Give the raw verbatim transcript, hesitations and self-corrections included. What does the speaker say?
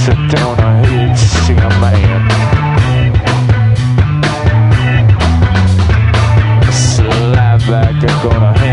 sit down a heat, sing a man. Slap back and gonna